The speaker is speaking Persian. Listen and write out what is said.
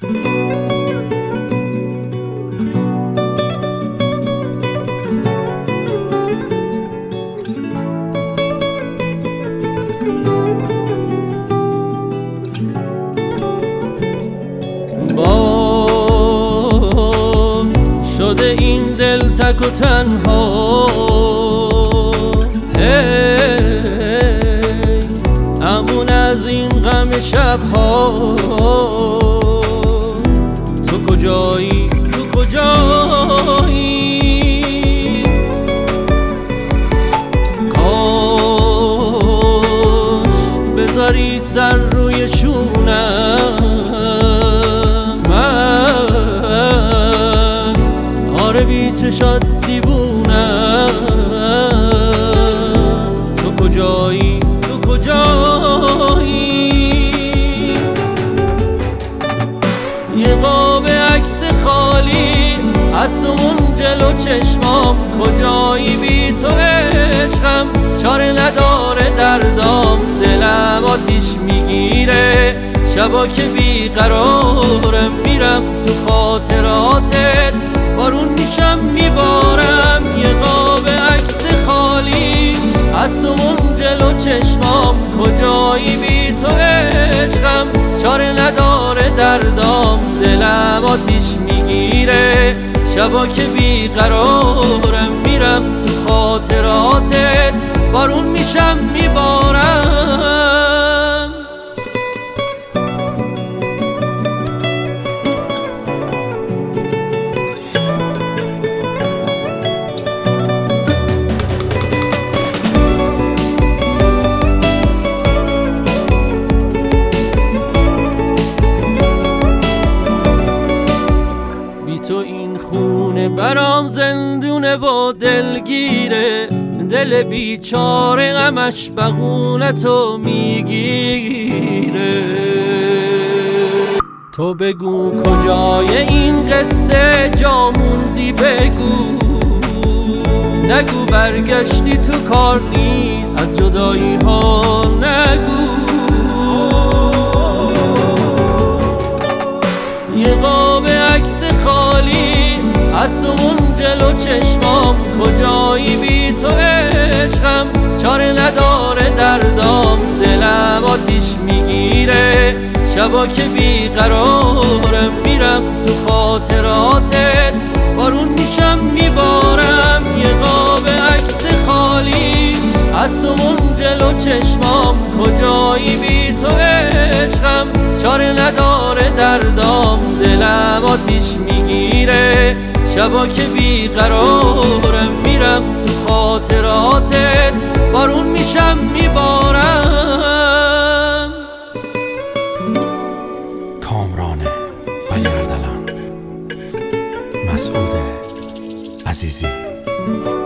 باز شده این دل تک و تنها، امون از این غم شبها. تو کجایی؟ تو کجایی؟ کاش بذاری سر روی شونم، من آره بی چشات دیوونم. تو کجایی؟ تو کجایی؟ یه قاب عکس خالی هست اون جلو چشمام، کجایی بی تو عشقم چاره نداره دردام. دلم آتیش میگیره شبا که بیقرارم، میرم تو خاطراتت بارون میشم میبارم. یه قاب عکس خالی هست اون جلو چشمام، کجایی بی تو عشقم چاره نداره دردام. دلم آتیش میگیره شبا که بیقرارم، میرم تو خاطراتت بارون میشم میبارم. تو این خونه برام زندونه و دلگیره، دل بیچاره غمش بغونتو میگیره. تو بگو کجای این قصه جا موندی، بگو نگو برگشتی تو کار نیست از جدایی ها، نگو. یه قاب عکس خالی هست اون جلو چشمام، کجایی بی تو عشقم چاره نداره دردام. دلم آتیش میگیره شبا که بیقرارم، میرم تو خاطراتت بارون میشم میبارم. یه قاب عکس خالی هست اون جلو چشمام، کجایی بی تو عشقم چاره نداره دردام. دلم آتیش میگیره شبا که بیقرارم، میرم تو خاطراتت بارون میشم میبارم. کامران بنیردلان، مسعود عزیزی.